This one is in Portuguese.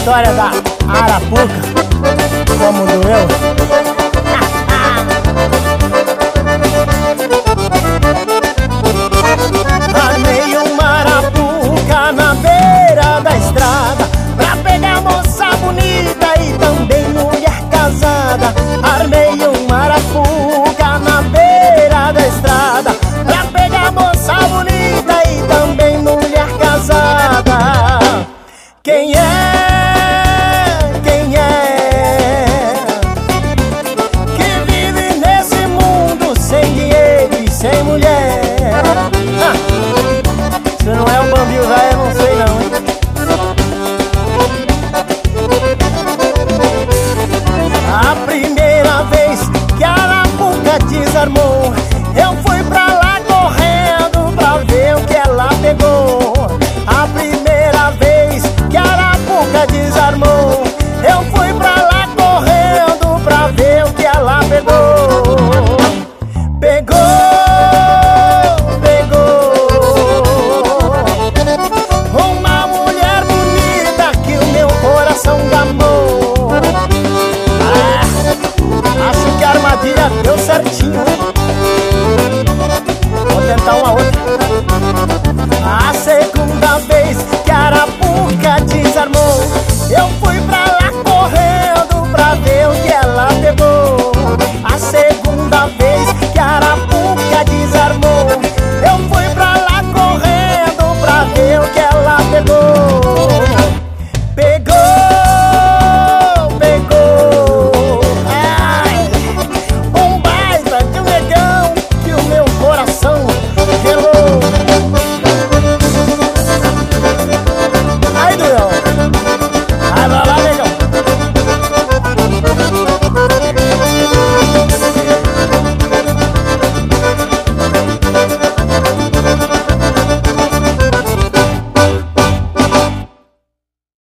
história da Arapuca, como doeu. Armei uma arapuca na beira da estrada pra pegar moça bonita e também mulher casada. Armei uma arapuca na beira da estrada pra pegar moça bonita e também mulher casada. Quem é? Quem é que vive nesse mundo sem dinheiro e sem mulher? Se não é o Bambil, velho, eu não sei não, hein? A primeira vez que a arapuca desarmou, eu fui pra lá correndo pra ver o que ela pegou. A primeira vez que a arapuca desarmou, eu fui pra lá correndo pra ver o que ela pegou. Pegou, uma mulher bonita que o meu coração gamou. Acho que a armadilha deu certinho. Vou tentar uma outra. A segunda vez que a arapuca desarmou, eu fui